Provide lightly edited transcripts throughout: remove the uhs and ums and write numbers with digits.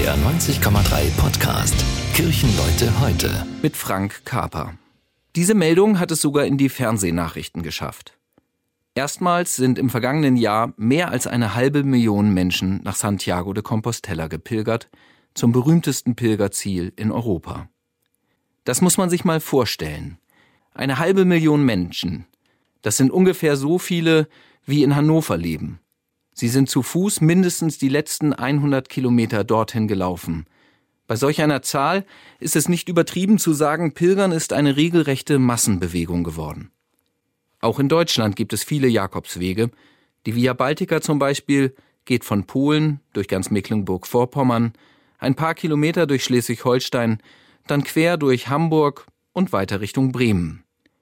Der 90,3 Podcast Kirchenleute heute mit Frank Kaper. Diese Meldung hat es sogar in die Fernsehnachrichten geschafft. Erstmals sind im vergangenen Jahr mehr als 500.000 Menschen nach Santiago de Compostela gepilgert, zum berühmtesten Pilgerziel in Europa. Das muss man sich mal vorstellen. 500.000 Menschen. Das sind ungefähr so viele, wie in Hannover leben. Sie sind zu Fuß mindestens die letzten 100 Kilometer dorthin gelaufen. Bei solch einer Zahl ist es nicht übertrieben zu sagen, Pilgern ist eine regelrechte Massenbewegung geworden. Auch in Deutschland gibt es viele Jakobswege. Die Via Baltica zum Beispiel geht von Polen durch ganz Mecklenburg-Vorpommern, ein paar Kilometer durch Schleswig-Holstein, dann quer durch Hamburg und weiter Richtung Bremen.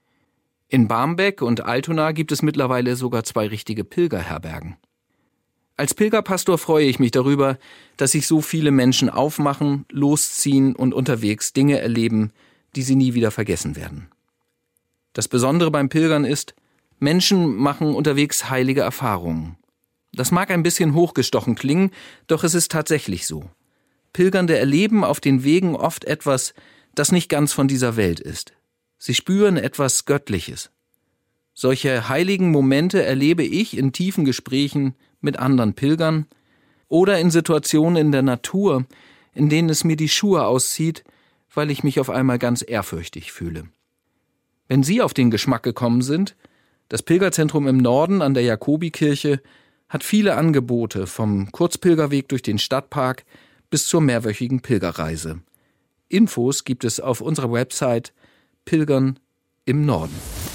In Barmbek und Altona gibt es mittlerweile sogar 2 richtige Pilgerherbergen. Als Pilgerpastor freue ich mich darüber, dass sich so viele Menschen aufmachen, losziehen und unterwegs Dinge erleben, die sie nie wieder vergessen werden. Das Besondere beim Pilgern ist, Menschen machen unterwegs heilige Erfahrungen. Das mag ein bisschen hochgestochen klingen, doch es ist tatsächlich so. Pilgernde erleben auf den Wegen oft etwas, das nicht ganz von dieser Welt ist. Sie spüren etwas Göttliches. Solche heiligen Momente erlebe ich in tiefen Gesprächen mit anderen Pilgern oder in Situationen in der Natur, in denen es mir die Schuhe auszieht, weil ich mich auf einmal ganz ehrfürchtig fühle. Wenn Sie auf den Geschmack gekommen sind, das Pilgerzentrum im Norden an der Jakobikirche hat viele Angebote, vom Kurzpilgerweg durch den Stadtpark bis zur mehrwöchigen Pilgerreise. Infos gibt es auf unserer Website Pilgern im Norden.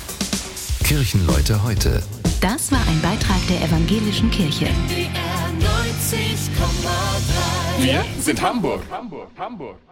Kirchenleute heute. Das war ein Beitrag der Evangelischen Kirche. NDR 90,3. Wir sind Hamburg.